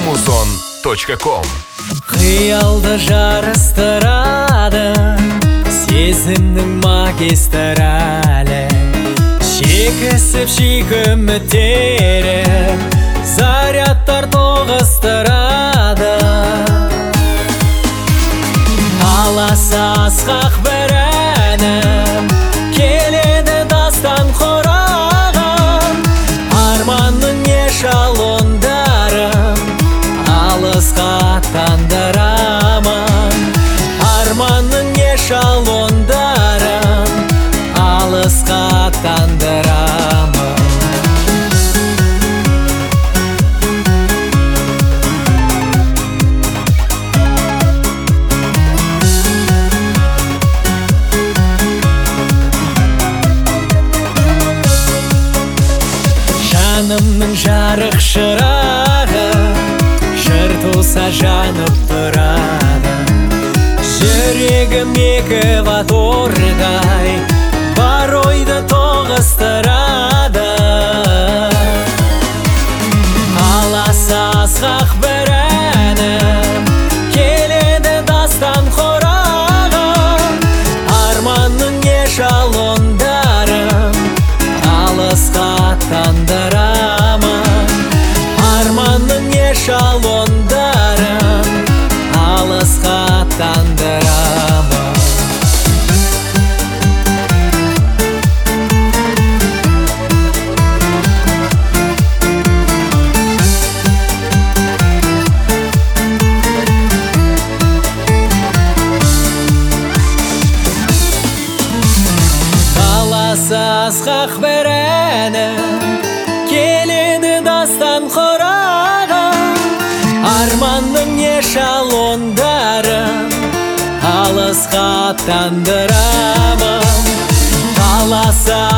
Muzon.com. Қиялды жарыстырады сезімнің магистралі, шекісіп шикі үміттері зарядтар тоғыстырады. Аласа асқақ бір әнім келеді дастан құрағым, арманның ешалондарым алысқа аттандырамын. Арманның ешалондарын алысқа аттандырамын. Жанымның жарық шырағы жыр туса жанып тұрады. Жүрегім экватордай бар ойды тоғыстырады. Аласа асқақ бір әнім келеді дастан құрағым, арманның ешалондарын алысқа аттандырамын. Арманның ешалондарын алысқа аттандырамын. Аласа асқақ бір әнім келеді дастан құрағым, арманның ешалондарын алысқа аттандырамын. Аласа